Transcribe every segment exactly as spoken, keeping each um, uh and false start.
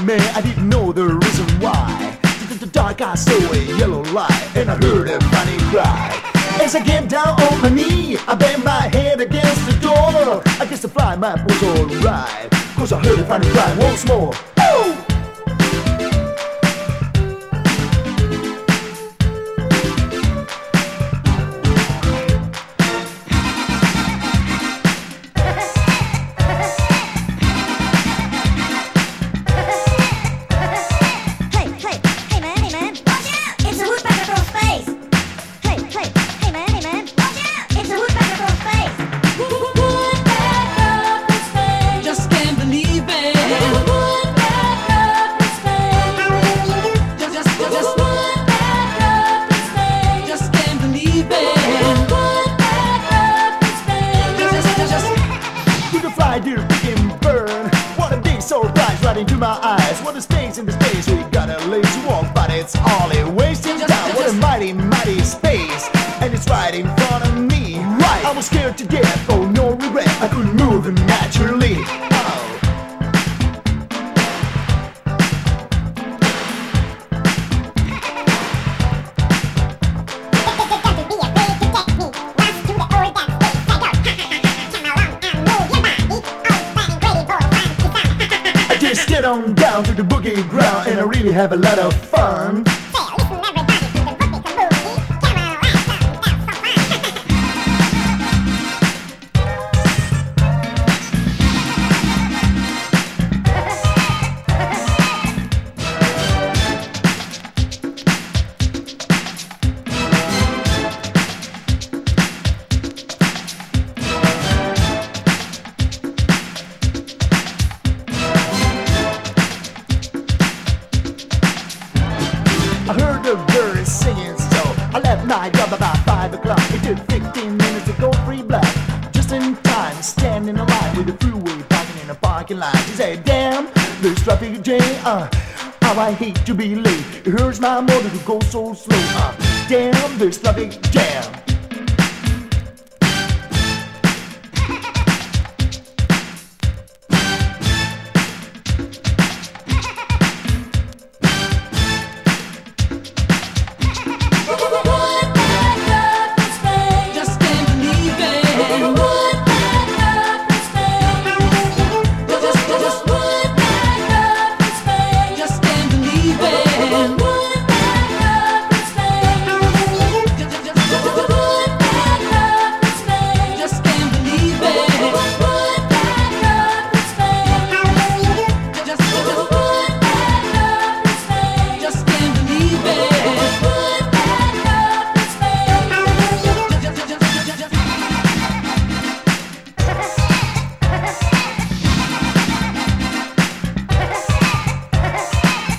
man, I didn't know the reason why. The dark I saw a yellow light, and I heard a funny cry. As I get down on my knee, I bang my head against the door. I guess the fly map was alright, cause I heard a funny cry once more. Woo! Right into my eyes. What a space in the space we got a lazy walk, but it's all in wasting time. What a mighty, mighty space, and it's right in front of me. Right, I was scared to death, oh no regret. I couldn't move naturally. Oh. Just get on down to the boogie ground, and I really have a lot of fun. I heard the birds singing, so I left my job about five o'clock. It took fifteen minutes to go free block. Just in time, standing in line with the freeway parking in a parking lot. She said, damn, there's traffic jam. Uh, how I hate to be late. It hurts my motor to go so slow. Uh, damn, there's traffic jam.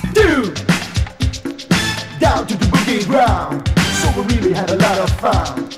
Down to the boogie ground, so we really had a lot of fun.